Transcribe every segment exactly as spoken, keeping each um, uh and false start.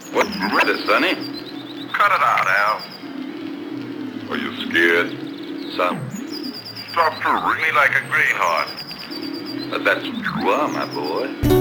What's the matter, Sonny? Cut it out, Al. Are you scared, son? Stop to ring me like a greenhorn. But that's what you are, my boy.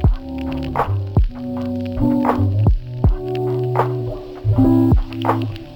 Thank you.